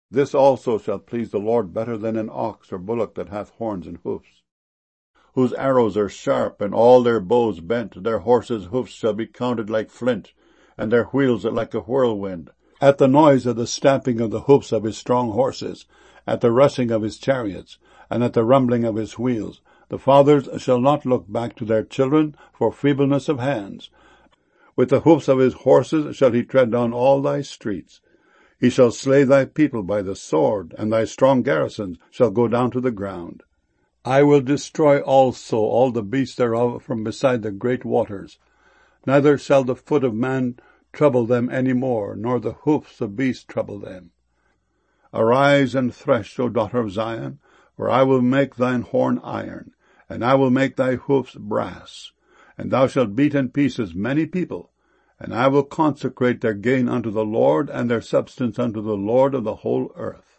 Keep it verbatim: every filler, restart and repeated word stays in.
This also shall please the Lord better than an ox or bullock that hath horns and hoofs. Whose arrows are sharp, and all their bows bent, their horses' hoofs shall be counted like flint, and their wheels like a whirlwind. At the noise of the stamping of the hoofs of his strong horses, at the rushing of his chariots, and at the rumbling of his wheels, the fathers shall not look back to their children for feebleness of hands. With the hoofs of his horses shall he tread down all thy streets. He shall slay thy people by the sword, and thy strong garrisons shall go down to the ground. I will destroy also all the beasts thereof from beside the great waters. Neither shall the foot of man trouble them any more, nor the hoofs of beasts trouble them. Arise and thresh, O daughter of Zion, for I will make thine horn iron, and I will make thy hoofs brass. And thou shalt beat in pieces many people, and I will consecrate their gain unto the Lord, and their substance unto the Lord of the whole earth.